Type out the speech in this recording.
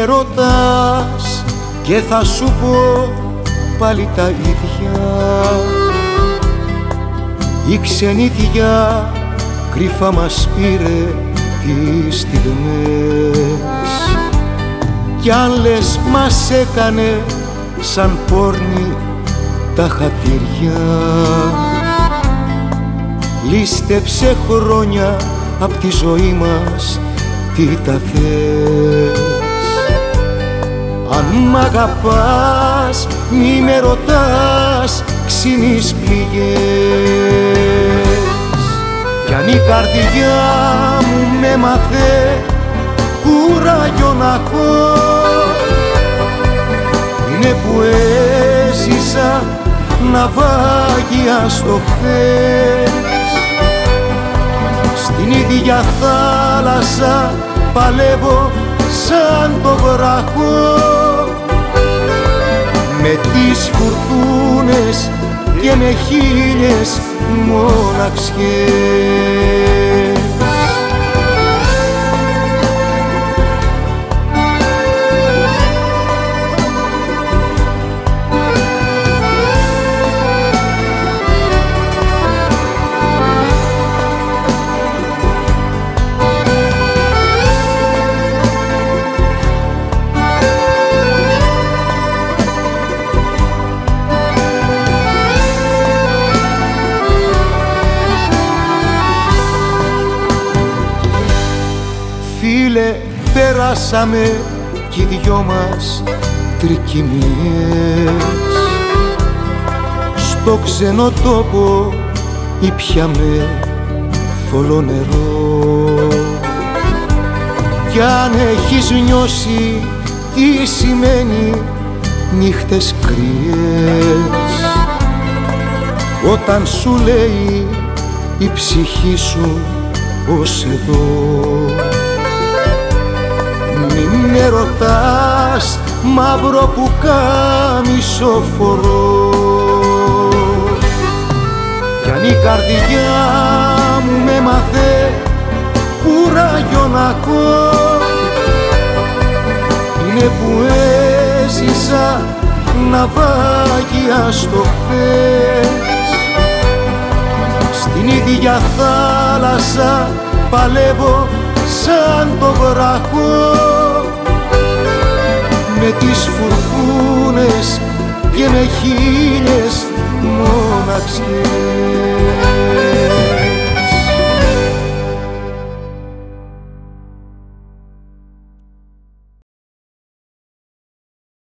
με ρωτάς και θα σου πω πάλι τα ίδια. Η ξενιτιά κρυφά μας πήρε τις στιγμές κι αν λες μας έκανε σαν πόρνη τα χατήρια. Λίστεψε χρόνια απ' τη ζωή μας, τι τα θες. Αν μ' αγαπάς μη με ρωτάς ξύνεις πληγές. Κι αν η καρδιά μου με μάθε κουράγιο να έχω, είναι που έζησα ναυάγια στο χθες. Στην ίδια θάλασσα παλεύω σαν το βράχο, με τις φουρτούνες και με χίλιες μοναξιές. Φίλε, πέρασαμε κι οι δυο μας τρικυμίες. Στο ξένο τόπο ήπιαμε θολό νερό. Κι αν έχεις νιώσει τι σημαίνει νύχτες κρύες, όταν σου λέει η ψυχή σου ως εδώ, μη με ρωτάς μαύρο πουκάμισο φορώ. Κι αν η καρδιά μου με μάθε κουράγιο να έχω, είναι που έζησα ναυάγια στο χθες. Στην ίδια θάλασσα παλεύω σαν το βράχο, με τις φουρτούνες και με χίλιες μοναξιές.